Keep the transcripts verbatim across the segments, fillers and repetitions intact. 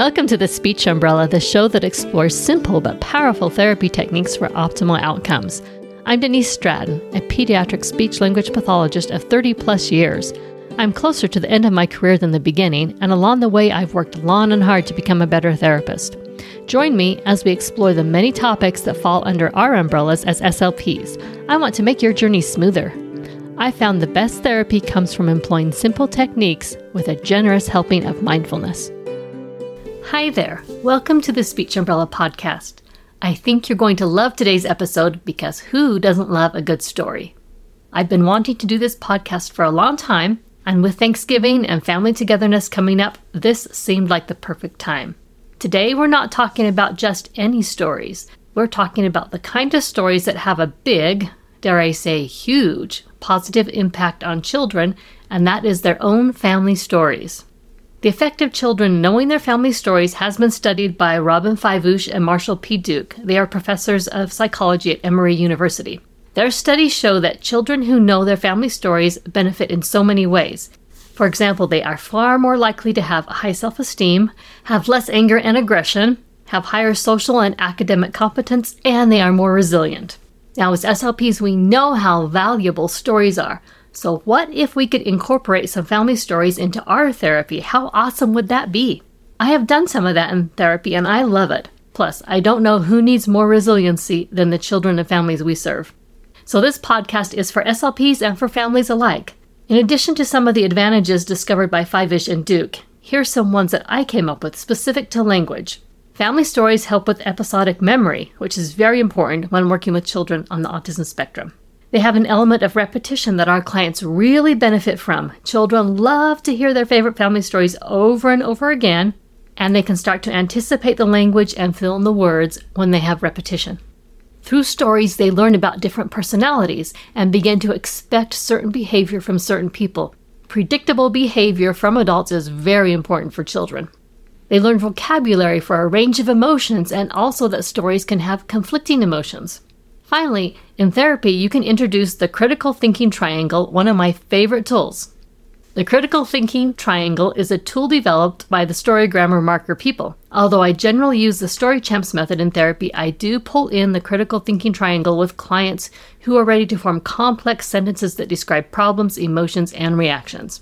Welcome to the Speech Umbrella, the show that explores simple but powerful therapy techniques for optimal outcomes. I'm Denise Stratton, a pediatric speech-language pathologist of thirty plus years. I'm closer to the end of my career than the beginning, and along the way I've worked long and hard to become a better therapist. Join me as we explore the many topics that fall under our umbrellas as S L Ps. I want to make your journey smoother. I found the best therapy comes from employing simple techniques with a generous helping of mindfulness. Hi there. Welcome to the Speech Umbrella podcast. I think you're going to love today's episode because who doesn't love a good story? I've been wanting to do this podcast for a long time, and with Thanksgiving and family togetherness coming up, this seemed like the perfect time. Today, we're not talking about just any stories. We're talking about the kind of stories that have a big, dare I say huge, positive impact on children, and that is their own family stories. The effect of children knowing their family stories has been studied by Robin Fivush and Marshall P. Duke. They are professors of psychology at Emory University. Their studies show that children who know their family stories benefit in so many ways. For example, they are far more likely to have high self-esteem, have less anger and aggression, have higher social and academic competence, and they are more resilient. Now, as S L Ps, we know how valuable stories are. So what if we could incorporate some family stories into our therapy? How awesome would that be? I have done some of that in therapy and I love it. Plus, I don't know who needs more resiliency than the children and families we serve. So this podcast is for S L Ps and for families alike. In addition to some of the advantages discovered by Fivush and Duke, here's some ones that I came up with specific to language. Family stories help with episodic memory, which is very important when working with children on the autism spectrum. They have an element of repetition that our clients really benefit from. Children love to hear their favorite family stories over and over again, and they can start to anticipate the language and fill in the words when they have repetition. Through stories, they learn about different personalities and begin to expect certain behavior from certain people. Predictable behavior from adults is very important for children. They learn vocabulary for a range of emotions and also that stories can have conflicting emotions. Finally, in therapy, you can introduce the critical thinking triangle, one of my favorite tools. The critical thinking triangle is a tool developed by the story grammar marker people. Although I generally use the Story Champs method in therapy, I do pull in the critical thinking triangle with clients who are ready to form complex sentences that describe problems, emotions, and reactions.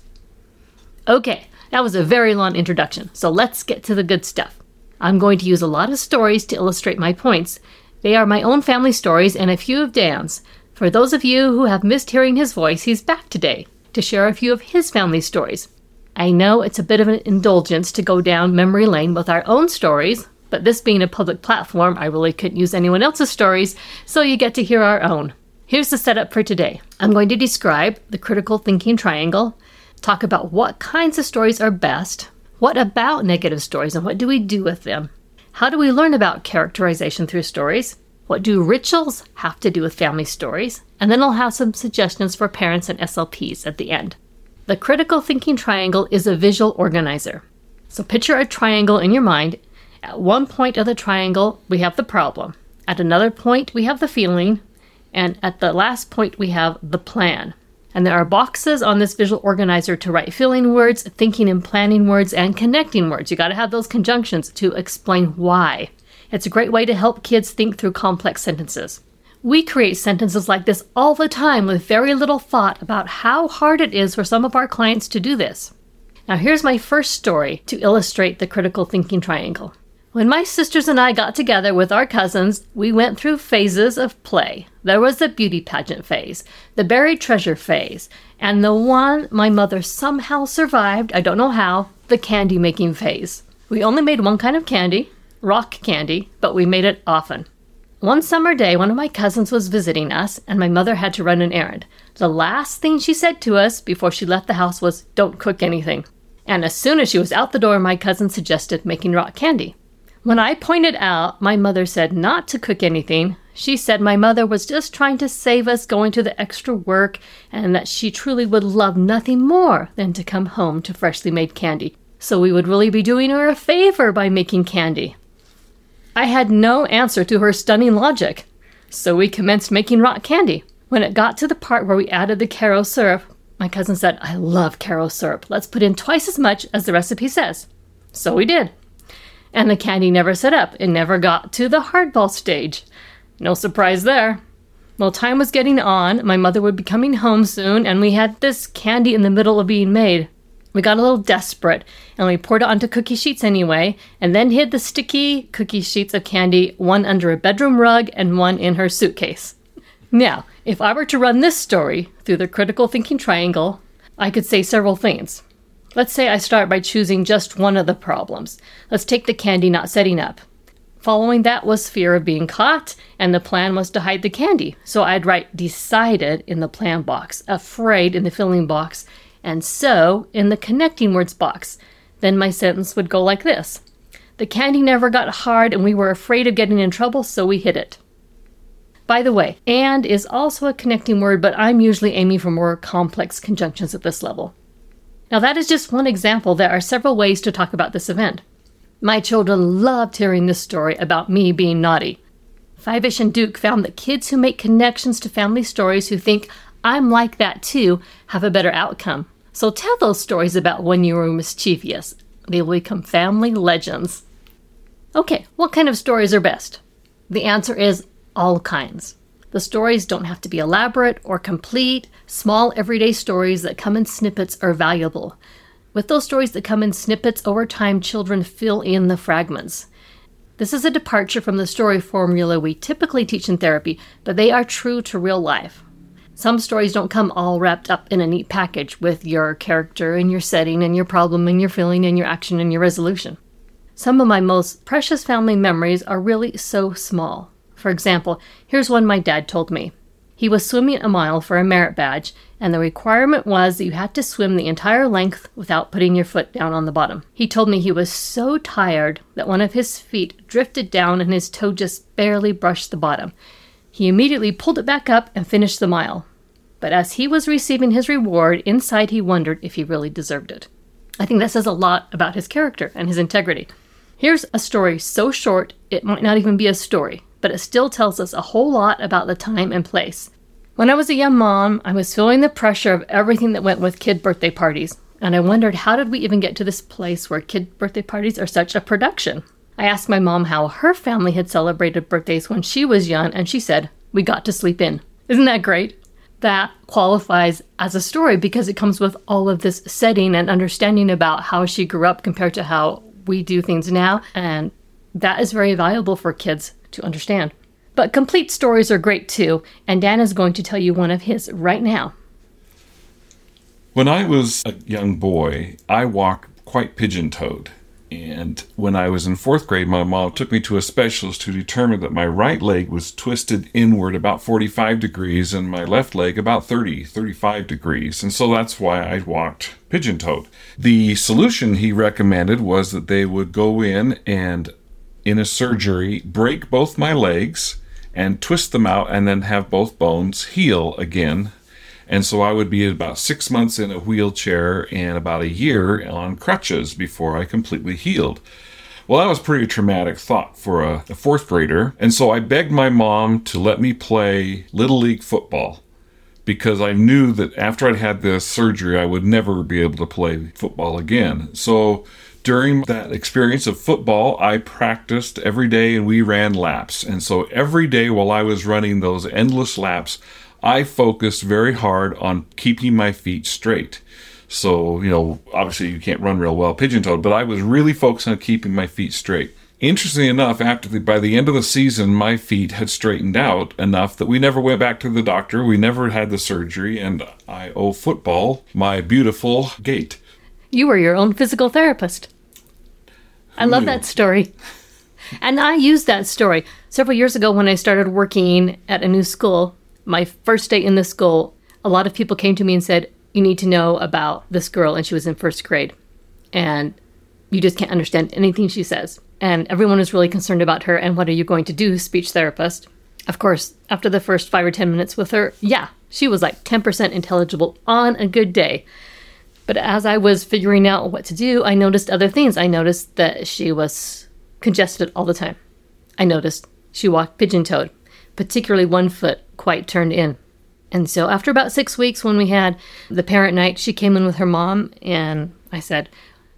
Okay, that was a very long introduction, so let's get to the good stuff. I'm going to use a lot of stories to illustrate my points. They are my own family stories and a few of Dan's. For those of you who have missed hearing his voice, he's back today to share a few of his family stories. I know it's a bit of an indulgence to go down memory lane with our own stories, but this being a public platform, I really couldn't use anyone else's stories, so you get to hear our own. Here's the setup for today. I'm going to describe the critical thinking triangle, talk about what kinds of stories are best, what about negative stories and what do we do with them, how do we learn about characterization through stories, what do rituals have to do with family stories, and then I'll have some suggestions for parents and S L Ps at the end. The critical thinking triangle is a visual organizer. So picture a triangle in your mind. At one point of the triangle, we have the problem. At another point, we have the feeling. And at the last point, we have the plan. And there are boxes on this visual organizer to write feeling words, thinking and planning words, and connecting words. You got to have those conjunctions to explain why. It's a great way to help kids think through complex sentences. We create sentences like this all the time with very little thought about how hard it is for some of our clients to do this. Now here's my first story to illustrate the critical thinking triangle. When my sisters and I got together with our cousins, we went through phases of play. There was the beauty pageant phase, the buried treasure phase, and the one my mother somehow survived, I don't know how, the candy making phase. We only made one kind of candy, rock candy, but we made it often. One summer day, one of my cousins was visiting us, and my mother had to run an errand. The last thing she said to us before she left the house was, "Don't cook anything." And as soon as she was out the door, my cousin suggested making rock candy. When I pointed out my mother said not to cook anything, she said my mother was just trying to save us going to the extra work and that she truly would love nothing more than to come home to freshly made candy. So we would really be doing her a favor by making candy. I had no answer to her stunning logic, so we commenced making rock candy. When it got to the part where we added the Karo syrup, my cousin said, "I love Karo syrup. Let's put in twice as much as the recipe says." So we did. And the candy never set up. It never got to the hardball stage. No surprise there. Well, time was getting on. My mother would be coming home soon, and we had this candy in the middle of being made. We got a little desperate, and we poured it onto cookie sheets anyway, and then hid the sticky cookie sheets of candy, one under a bedroom rug and one in her suitcase. Now, if I were to run this story through the critical thinking triangle, I could say several things. Let's say I start by choosing just one of the problems. Let's take the candy not setting up. Following that was fear of being caught, and the plan was to hide the candy. So I'd write decided in the plan box, afraid in the filling box, and so in the connecting words box. Then my sentence would go like this. The candy never got hard, and we were afraid of getting in trouble, so we hid it. By the way, and is also a connecting word, but I'm usually aiming for more complex conjunctions at this level. Now that is just one example. There are several ways to talk about this event. My children loved hearing this story about me being naughty. Five-ish and Duke found that kids who make connections to family stories who think, I'm like that too, have a better outcome. So tell those stories about when you were mischievous. They will become family legends. Okay, what kind of stories are best? The answer is all kinds. The stories don't have to be elaborate or complete. Small, everyday stories that come in snippets are valuable. With those stories that come in snippets, over time, children fill in the fragments. This is a departure from the story formula we typically teach in therapy, but they are true to real life. Some stories don't come all wrapped up in a neat package with your character and your setting and your problem and your feeling and your action and your resolution. Some of my most precious family memories are really so small. For example, here's one my dad told me. He was swimming a mile for a merit badge, and the requirement was that you had to swim the entire length without putting your foot down on the bottom. He told me he was so tired that one of his feet drifted down and his toe just barely brushed the bottom. He immediately pulled it back up and finished the mile. But as he was receiving his reward, inside he wondered if he really deserved it. I think that says a lot about his character and his integrity. Here's a story so short it might not even be a story, but it still tells us a whole lot about the time and place. When I was a young mom, I was feeling the pressure of everything that went with kid birthday parties, and I wondered how did we even get to this place where kid birthday parties are such a production? I asked my mom how her family had celebrated birthdays when she was young, and she said, we got to sleep in. Isn't that great? That qualifies as a story because it comes with all of this setting and understanding about how she grew up compared to how we do things now, and that is very valuable for kids to understand. But complete stories are great too, and Dan is going to tell you one of his right now. When I was a young boy, I walked quite pigeon-toed. And when I was in fourth grade, my mom took me to a specialist who determined that my right leg was twisted inward about forty-five degrees and my left leg about thirty, thirty-five degrees. And so that's why I walked pigeon-toed. The solution he recommended was that they would go in and, in a surgery, break both my legs and twist them out and then have both bones heal again. And so I would be about six months in a wheelchair and about a year on crutches before I completely healed. Well, that was a pretty traumatic thought for a, a fourth grader. And so I begged my mom to let me play Little League football because I knew that after I'd had this surgery, I would never be able to play football again. So during that experience of football, I practiced every day and we ran laps. And so every day while I was running those endless laps, I focused very hard on keeping my feet straight. So, you know, obviously you can't run real well pigeon-toed, but I was really focused on keeping my feet straight. Interestingly enough, after the, by the end of the season, my feet had straightened out enough that we never went back to the doctor. We never had the surgery, and I owe football my beautiful gait. You were your own physical therapist. I love that story. And I used that story several years ago when I started working at a new school. My first day in the school, a lot of people came to me and said, you need to know about this girl, and she was in first grade. And you just can't understand anything she says. And everyone was really concerned about her, and what are you going to do, speech therapist? Of course, after the first five or ten minutes with her, yeah, she was like ten percent intelligible on a good day. But as I was figuring out what to do, I noticed other things. I noticed that she was congested all the time. I noticed she walked pigeon-toed, particularly one foot quite turned in. And so after about six weeks when we had the parent night, she came in with her mom and I said,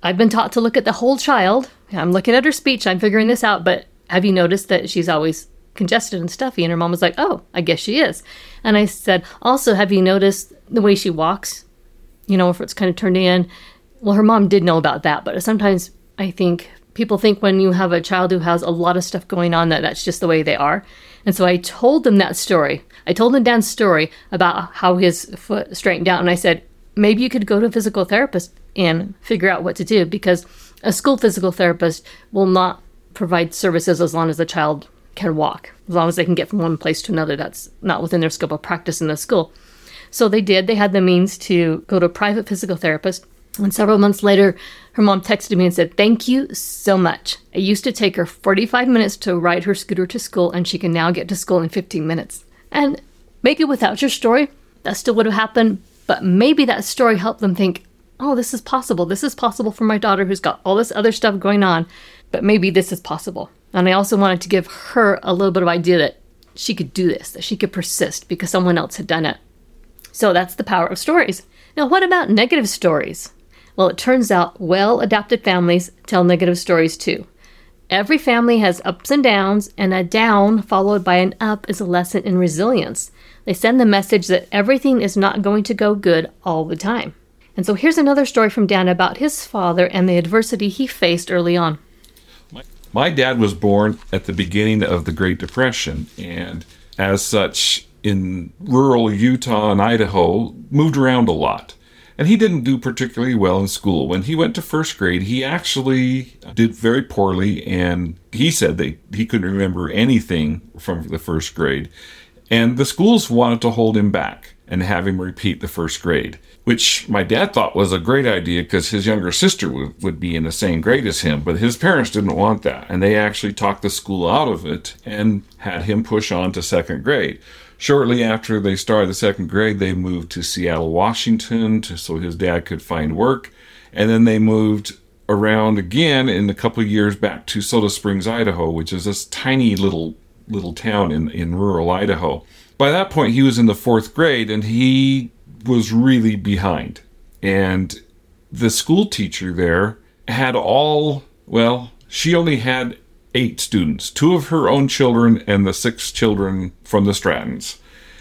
I've been taught to look at the whole child. I'm looking at her speech. I'm figuring this out. But have you noticed that she's always congested and stuffy? And her mom was like, oh, I guess she is. And I said, also, have you noticed the way she walks? You know, if it's kind of turned in. Well, her mom did know about that. But sometimes I think people think when you have a child who has a lot of stuff going on that that's just the way they are. And so I told them that story. I told them Dan's story about how his foot straightened out. And I said, maybe you could go to a physical therapist and figure out what to do, because a school physical therapist will not provide services as long as the child can walk. As long as they can get from one place to another, that's not within their scope of practice in the school. So they did. They had the means to go to a private physical therapist. And several months later, her mom texted me and said, thank you so much. I used to take her forty-five minutes to ride her scooter to school, and she can now get to school in fifteen minutes. And maybe without your story, that still would have happened. But maybe that story helped them think, oh, this is possible. This is possible for my daughter who's got all this other stuff going on. But maybe this is possible. And I also wanted to give her a little bit of idea that she could do this, that she could persist because someone else had done it. So that's the power of stories. Now, what about negative stories? Well, it turns out well-adapted families tell negative stories too. Every family has ups and downs, and a down followed by an up is a lesson in resilience. They send the message that everything is not going to go good all the time. And so here's another story from Dan about his father and the adversity he faced early on. My dad was born at the beginning of the Great Depression, and as such, in rural Utah and Idaho, moved around a lot. And he didn't do particularly well in school. When he went to first grade, he actually did very poorly, and he said that he couldn't remember anything from the first grade. And the schools wanted to hold him back and have him repeat the first grade, which my dad thought was a great idea because his younger sister would, would be in the same grade as him. But his parents didn't want that, and they actually talked the school out of it and had him push on to second grade. Shortly after they started the second grade, they moved to Seattle, Washington, to, so his dad could find work. And then they moved around again in a couple of years back to Soda Springs, Idaho, which is this tiny little little town in, in rural Idaho. By that point, he was in the fourth grade, and he was really behind. And the school teacher there had all, well, she only had eight students, two of her own children and the six children from the Strattons.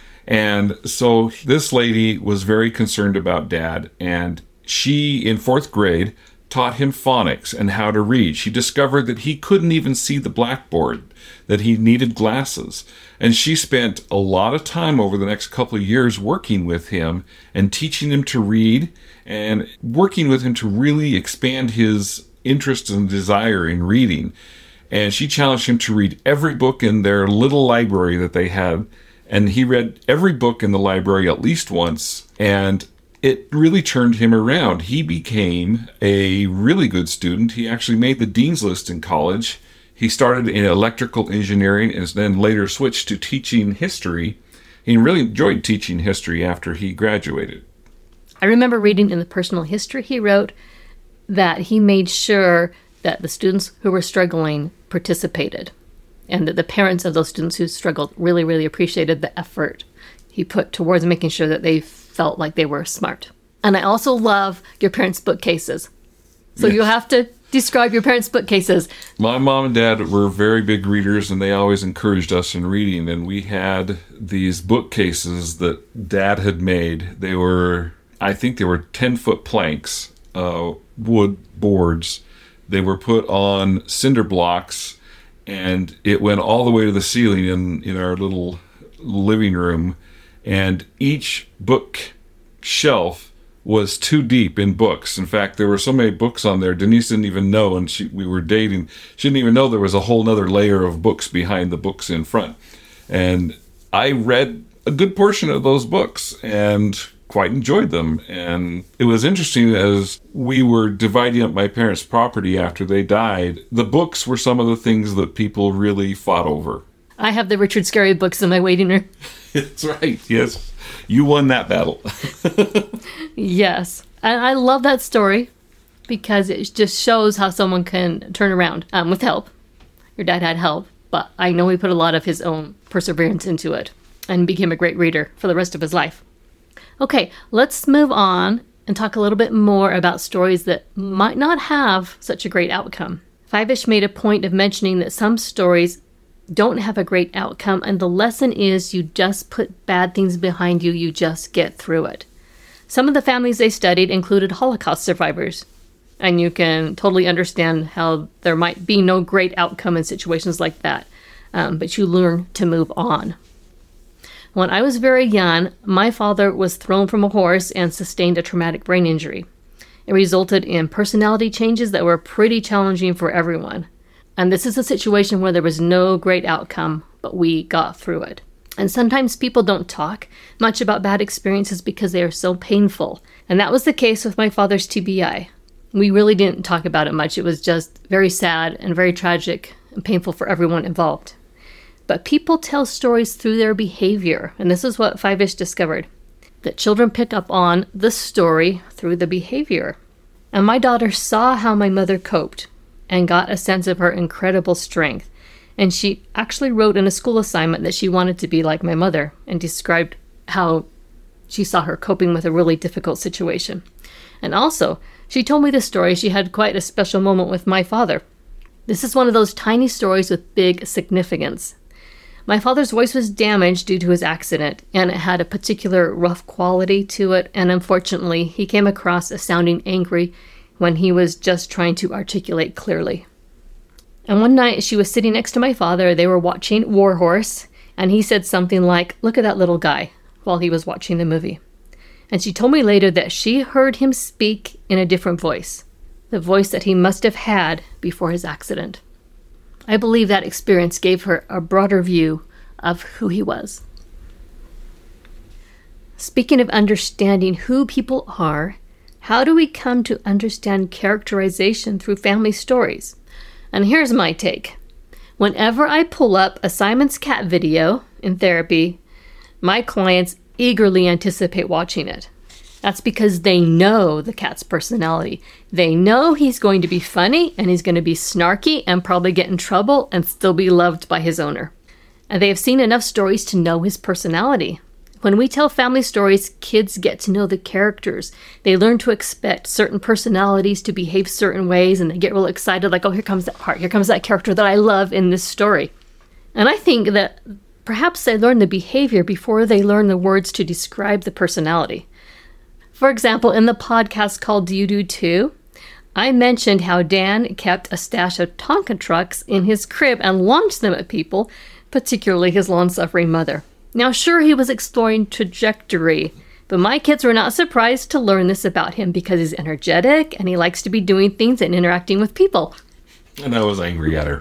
And so this lady was very concerned about Dad, and she, in fourth grade, taught him phonics and how to read. She discovered that he couldn't even see the blackboard, that he needed glasses. And she spent a lot of time over the next couple of years working with him and teaching him to read and working with him to really expand his interest and desire in reading. And she challenged him to read every book in their little library that they had. And he read every book in the library at least once. And it really turned him around. He became a really good student. He actually made the dean's list in college. He started in electrical engineering and then later switched to teaching history. He really enjoyed teaching history after he graduated. I remember reading in the personal history he wrote that he made sure that the students who were struggling participated, and that the parents of those students who struggled really, really appreciated the effort he put towards making sure that they felt like they were smart. And I also love your parents' bookcases. So yes. You'll have to describe your parents' bookcases. My mom and dad were very big readers, and they always encouraged us in reading. And we had these bookcases that Dad had made. They were, I think they were ten-foot planks, uh, wood boards. They were put on cinder blocks, and it went all the way to the ceiling in, in our little living room. And each book shelf was too deep in books. In fact, there were so many books on there, Denise didn't even know, and she, we were dating, she didn't even know there was a whole nother layer of books behind the books in front. And I read a good portion of those books and quite enjoyed them. And it was interesting, as we were dividing up my parents' property after they died, the books were some of the things that people really fought over. I have the Richard Scarry books in my waiting room. That's right, yes. You won that battle. Yes. And I love that story because it just shows how someone can turn around um, with help. Your dad had help, but I know he put a lot of his own perseverance into it and became a great reader for the rest of his life. Okay, let's move on and talk a little bit more about stories that might not have such a great outcome. Five-ish made a point of mentioning that some stories don't have a great outcome, and the lesson is you just put bad things behind you, you just get through it. Some of the families they studied included Holocaust survivors, and you can totally understand how there might be no great outcome in situations like that, um, but you learn to move on. When I was very young, my father was thrown from a horse and sustained a traumatic brain injury. It resulted in personality changes that were pretty challenging for everyone. And this is a situation where there was no great outcome, but we got through it. And sometimes people don't talk much about bad experiences because they are so painful. And that was the case with my father's T B I. We really didn't talk about it much. It was just very sad and very tragic and painful for everyone involved. But people tell stories through their behavior, and this is what Five-ish discovered, that children pick up on the story through the behavior. And my daughter saw how my mother coped and got a sense of her incredible strength. And she actually wrote in a school assignment that she wanted to be like my mother and described how she saw her coping with a really difficult situation. And also, she told me this story. She had quite a special moment with my father. This is one of those tiny stories with big significance. My father's voice was damaged due to his accident, and it had a particular rough quality to it, and unfortunately, he came across as sounding angry when he was just trying to articulate clearly. And one night, she was sitting next to my father, they were watching War Horse, and he said something like, "Look at that little guy," while he was watching the movie. And she told me later that she heard him speak in a different voice, the voice that he must have had before his accident. I believe that experience gave her a broader view of who he was. Speaking of understanding who people are, how do we come to understand characterization through family stories? And here's my take. Whenever I pull up a Simon's Cat video in therapy, my clients eagerly anticipate watching it. That's because they know the cat's personality. They know he's going to be funny and he's going to be snarky and probably get in trouble and still be loved by his owner. And they have seen enough stories to know his personality. When we tell family stories, kids get to know the characters. They learn to expect certain personalities to behave certain ways, and they get real excited, like, oh, here comes that part. Here comes that character that I love in this story. And I think that perhaps they learn the behavior before they learn the words to describe the personality. For example, in the podcast called Do You Do Too? I mentioned how Dan kept a stash of Tonka trucks in his crib and launched them at people, particularly his long-suffering mother. Now, sure, he was exploring trajectory, but my kids were not surprised to learn this about him because he's energetic and he likes to be doing things and interacting with people. And I was angry at her.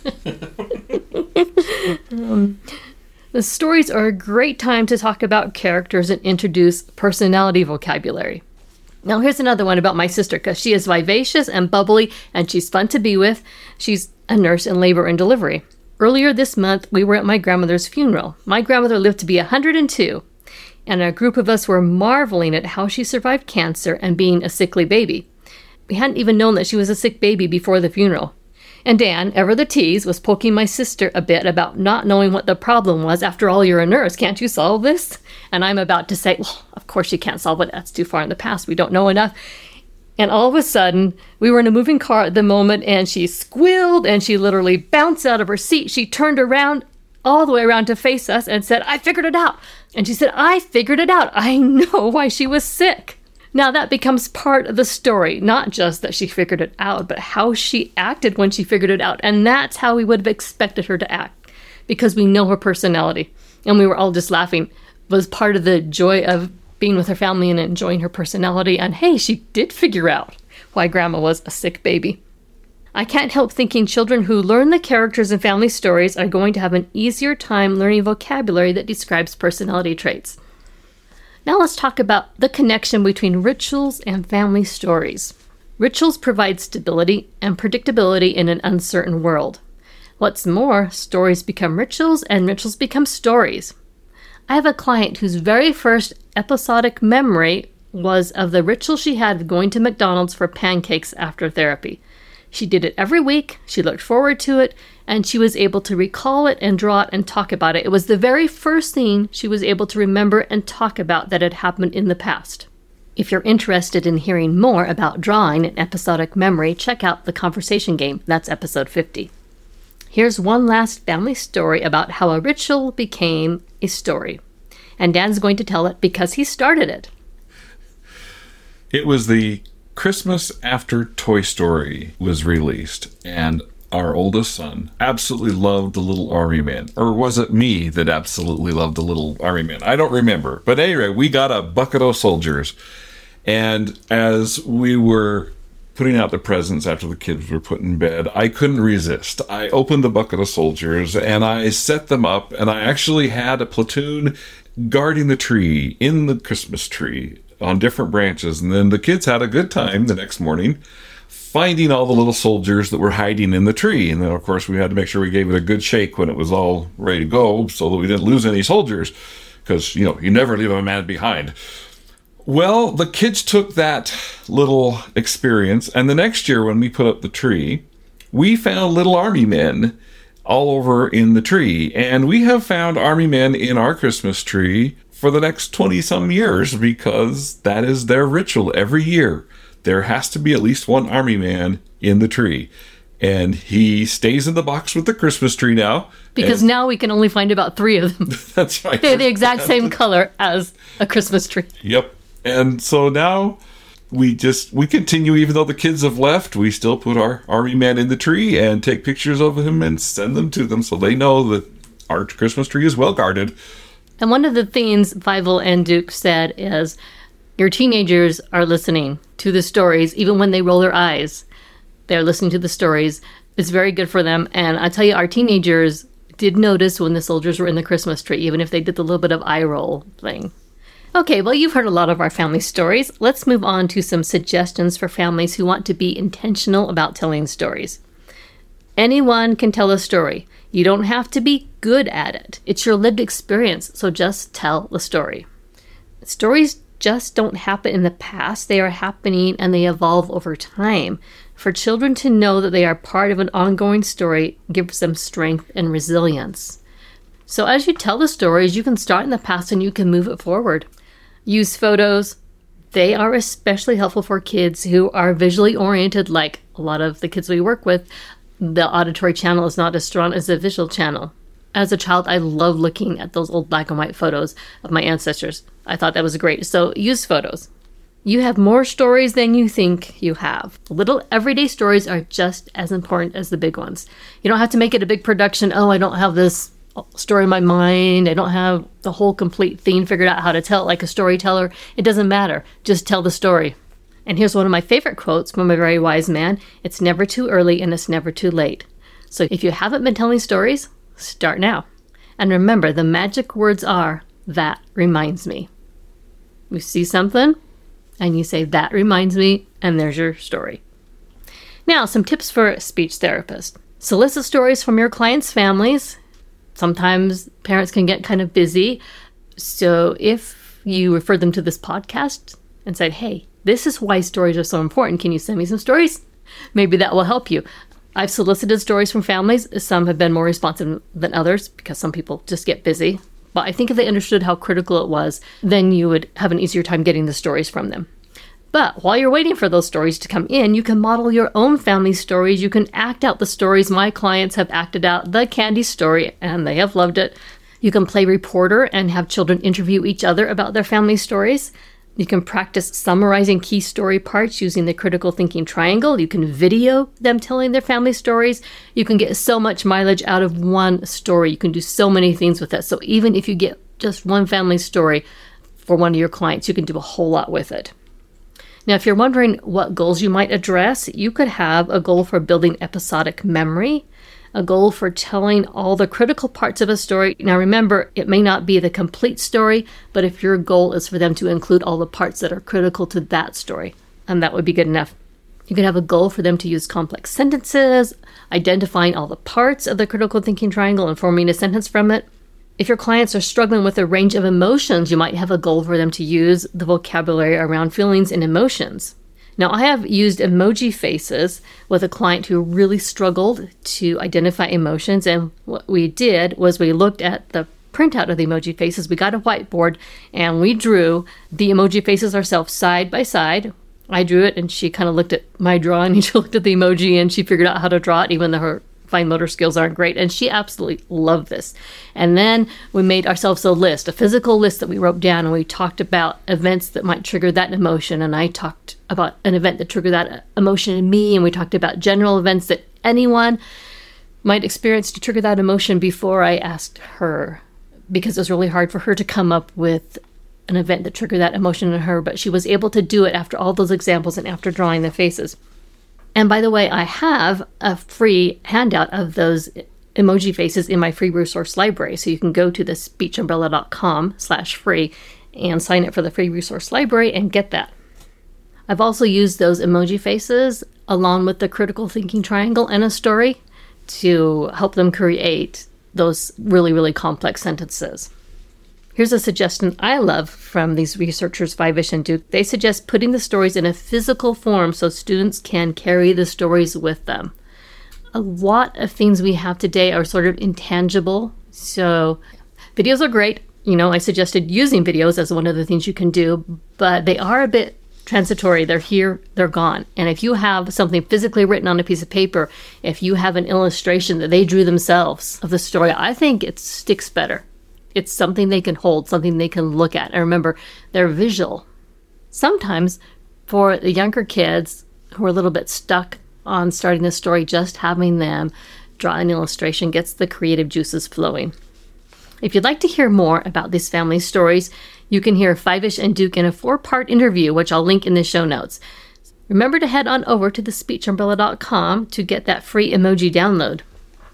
um, The stories are a great time to talk about characters and introduce personality vocabulary. Now here's another one about my sister, because she is vivacious and bubbly and she's fun to be with. She's a nurse in labor and delivery. Earlier this month, we were at my grandmother's funeral. My grandmother lived to be one hundred two, and a group of us were marveling at how she survived cancer and being a sickly baby. We hadn't even known that she was a sick baby before the funeral. And Dan, ever the tease, was poking my sister a bit about not knowing what the problem was. After all, you're a nurse. Can't you solve this? And I'm about to say, well, of course you can't solve it. That's too far in the past. We don't know enough. And all of a sudden, we were in a moving car at the moment, and she squealed, and she literally bounced out of her seat. She turned around, all the way around to face us, and said, I figured it out. And she said, I figured it out. I know why she was sick. Now that becomes part of the story, not just that she figured it out, but how she acted when she figured it out. And that's how we would have expected her to act, because we know her personality. And we were all just laughing. It was part of the joy of being with her family and enjoying her personality. And hey, she did figure out why Grandma was a sick baby. I can't help thinking children who learn the characters in family stories are going to have an easier time learning vocabulary that describes personality traits. Now let's talk about the connection between rituals and family stories. Rituals provide stability and predictability in an uncertain world. What's more, stories become rituals and rituals become stories. I have a client whose very first episodic memory was of the ritual she had of going to McDonald's for pancakes after therapy. She did it every week, she looked forward to it, and she was able to recall it and draw it and talk about it. It was the very first thing she was able to remember and talk about that had happened in the past. If you're interested in hearing more about drawing and episodic memory, check out The Conversation Game. That's episode fifty. Here's one last family story about how a ritual became a story. And Dan's going to tell it because he started it. It was the Christmas after Toy Story was released, and our oldest son absolutely loved the Little Army Man. Or was it me that absolutely loved the Little Army Man? I don't remember. But anyway, we got a bucket of soldiers. And as we were putting out the presents after the kids were put in bed, I couldn't resist. I opened the bucket of soldiers and I set them up, and I actually had a platoon guarding the tree in the Christmas tree on different branches. And then the kids had a good time the next morning finding all the little soldiers that were hiding in the tree. And then, of course, we had to make sure we gave it a good shake when it was all ready to go so that we didn't lose any soldiers, because, you know, you never leave a man behind. Well, the kids took that little experience, and the next year when we put up the tree, we found little army men all over in the tree. And we have found army men in our Christmas tree for the next twenty-some years, because that is their ritual every year. There has to be at least one army man in the tree. And he stays in the box with the Christmas tree now. Because and now we can only find about three of them. That's right. They're the exact same color as a Christmas tree. Yep. And so now we just, we continue, even though the kids have left, we still put our army man in the tree and take pictures of him and send them to them so they know that our Christmas tree is well guarded. And one of the things Fievel and Duke said is, your teenagers are listening to the stories, even when they roll their eyes. They're listening to the stories. It's very good for them. And I tell you, our teenagers did notice when the soldiers were in the Christmas tree, even if they did the little bit of eye roll thing. Okay, well, you've heard a lot of our family stories. Let's move on to some suggestions for families who want to be intentional about telling stories. Anyone can tell a story. You don't have to be good at it. It's your lived experience, so just tell the story. Stories just don't happen in the past. They are happening and they evolve over time. For children to know that they are part of an ongoing story gives them strength and resilience. So as you tell the stories, you can start in the past and you can move it forward. Use photos. They are especially helpful for kids who are visually oriented, like a lot of the kids we work with. The auditory channel is not as strong as the visual channel. As a child, I loved looking at those old black and white photos of my ancestors. I thought that was great. So use photos. You have more stories than you think you have. Little everyday stories are just as important as the big ones. You don't have to make it a big production. Oh, I don't have this story in my mind. I don't have the whole complete theme figured out how to tell it like a storyteller. It doesn't matter. Just tell the story. And here's one of my favorite quotes from a very wise man. It's never too early and it's never too late. So if you haven't been telling stories, start now. And remember, the magic words are, that reminds me. You see something and you say, that reminds me, and there's your story. Now, some tips for a speech therapist. Solicit stories from your clients' families. Sometimes parents can get kind of busy. So if you refer them to this podcast and said, hey, this is why stories are so important. Can you send me some stories? Maybe that will help you. I've solicited stories from families. Some have been more responsive than others because some people just get busy. But I think if they understood how critical it was, then you would have an easier time getting the stories from them. But while you're waiting for those stories to come in, you can model your own family stories. You can act out the stories. My clients have acted out the Candy story, and they have loved it. You can play reporter and have children interview each other about their family stories. You can practice summarizing key story parts using the critical thinking triangle. You can video them telling their family stories. You can get so much mileage out of one story. You can do so many things with it. So even if you get just one family story for one of your clients, you can do a whole lot with it. Now, if you're wondering what goals you might address, you could have a goal for building episodic memory, a goal for telling all the critical parts of a story. Now, remember, it may not be the complete story, but if your goal is for them to include all the parts that are critical to that story, and that would be good enough. You could have a goal for them to use complex sentences, identifying all the parts of the critical thinking triangle and forming a sentence from it. If your clients are struggling with a range of emotions, you might have a goal for them to use the vocabulary around feelings and emotions. Now, I have used emoji faces with a client who really struggled to identify emotions, and what we did was we looked at the printout of the emoji faces. We got a whiteboard and we drew the emoji faces ourselves side by side. I drew it and she kind of looked at my drawing and she looked at the emoji and she figured out how to draw it, even though her fine motor skills aren't great. And she absolutely loved this. And then we made ourselves a list, a physical list that we wrote down, and we talked about events that might trigger that emotion. And I talked about an event that triggered that emotion in me. And we talked about general events that anyone might experience to trigger that emotion before I asked her, because it was really hard for her to come up with an event that triggered that emotion in her, but she was able to do it after all those examples and after drawing the faces. And by the way, I have a free handout of those emoji faces in my free resource library. So you can go to the speech umbrella dot com slash free and sign up for the free resource library and get that. I've also used those emoji faces along with the critical thinking triangle and a story to help them create those really, really complex sentences. Here's a suggestion I love from these researchers, Fivish and Duke. They suggest putting the stories in a physical form so students can carry the stories with them. A lot of things we have today are sort of intangible. So videos are great. You know, I suggested using videos as one of the things you can do, but they are a bit transitory. They're here, they're gone. And if you have something physically written on a piece of paper, if you have an illustration that they drew themselves of the story, I think it sticks better. It's something they can hold, something they can look at. And remember, they're visual. Sometimes for the younger kids who are a little bit stuck on starting the story, just having them draw an illustration gets the creative juices flowing. If you'd like to hear more about these family stories, you can hear Fivish and Duke in a four-part interview, which I'll link in the show notes. Remember to head on over to the speech umbrella dot com to get that free emoji download.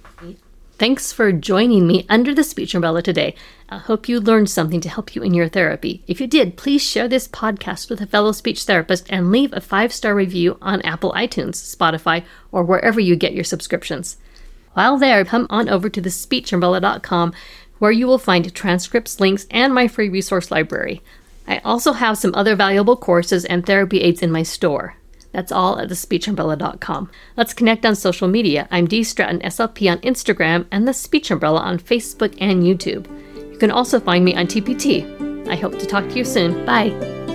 Thanks for joining me under the Speech Umbrella today. I hope you learned something to help you in your therapy. If you did, please share this podcast with a fellow speech therapist and leave a five-star review on Apple iTunes, Spotify, or wherever you get your subscriptions. While there, come on over to the speech umbrella dot com, where you will find transcripts, links, and my free resource library. I also have some other valuable courses and therapy aids in my store. That's all at the speech umbrella dot com. Let's connect on social media. I'm Dee Stratton S L P on Instagram and The Speech Umbrella on Facebook and YouTube. You can also find me on T P T. I hope to talk to you soon. Bye.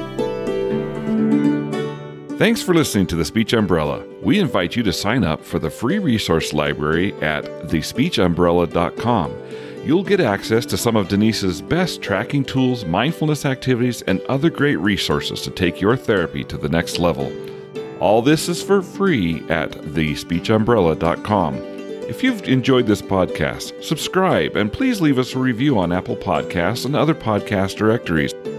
Thanks for listening to The Speech Umbrella. We invite you to sign up for the free resource library at the speech umbrella dot com. You'll get access to some of Denise's best tracking tools, mindfulness activities, and other great resources to take your therapy to the next level. All this is for free at the speech umbrella dot com. If you've enjoyed this podcast, subscribe and please leave us a review on Apple Podcasts and other podcast directories.